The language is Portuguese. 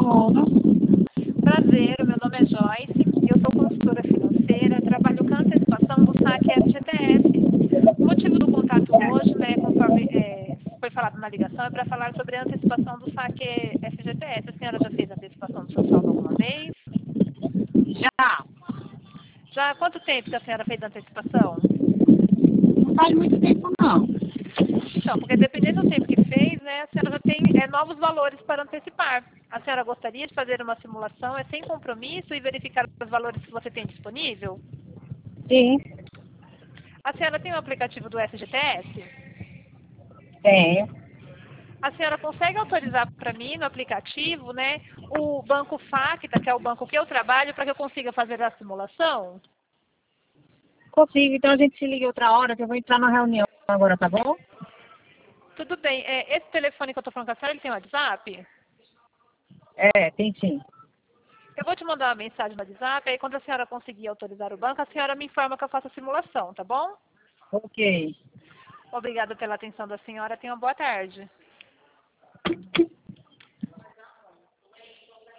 Alô? Prazer, o meu nome é Joyce, eu sou consultora financeira, trabalho com a antecipação do saque FGTS. O motivo do contato hoje, né, conforme foi falado na ligação, é para falar sobre a antecipação do saque FGTS. A senhora já fez a antecipação do seu saldo alguma vez? Já. Já há quanto tempo que a senhora fez a antecipação? Não faz muito tempo, não. Então, porque dependendo do tempo que fez, né, a senhora já tem novos valores para antecipar. A senhora gostaria de fazer uma simulação, sem compromisso, e verificar os valores que você tem disponível? Sim, A senhora tem o aplicativo do FGTS? tem. A senhora consegue autorizar para mim no aplicativo, né, o Banco Facta, que é o banco que eu trabalho, para que eu consiga fazer a simulação? Consigo, então a gente se liga outra hora, que eu vou entrar na reunião agora, tá bom? Tudo bem. Esse telefone que eu estou falando com a senhora, ele tem WhatsApp? É, tem sim. Eu vou te mandar uma mensagem no WhatsApp, aí quando a senhora conseguir autorizar o banco, a senhora me informa que eu faço a simulação, tá bom? Ok. Obrigada pela atenção da senhora. Tenha uma boa tarde.